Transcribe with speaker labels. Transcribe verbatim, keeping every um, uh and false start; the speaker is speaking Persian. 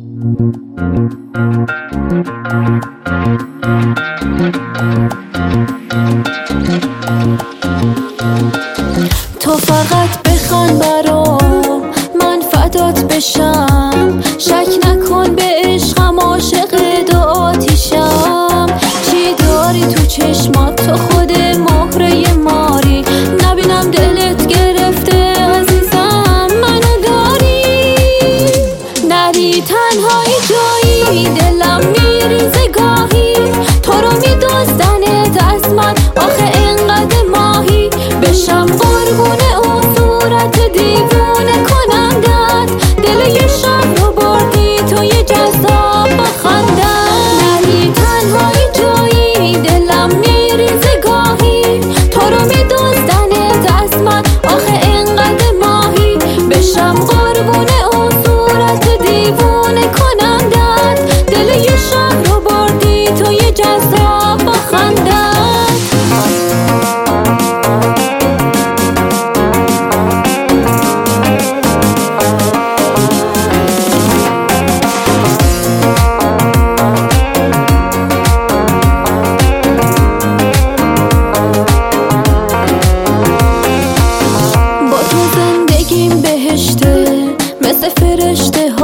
Speaker 1: تو فقط بخوان برام من فدات بشم، شک نکن به عشقم عاشق دو آتیشم. چی داری تو چشمات تو خود مهره ماری، نبینم دلت گرفته عزیزم منو داری. نری تنهایی جایی دلم میریزه گاهی، تو رو میدزدنت از من آخه انقدر ماهی. بشم قربونه اون صورت دیوونه کنندت، دل یه شب رو بردی تو یه جذاب بخندت. نری تنهایی جایی دلم میریزه گاهی، تو رو میدزدنت از من آخه انقدر ماهی. بشم قربونه اون صورت دیوونه کنندت، دل یه شب رو بردی تو یه جذاب بخندت. مثل فرشته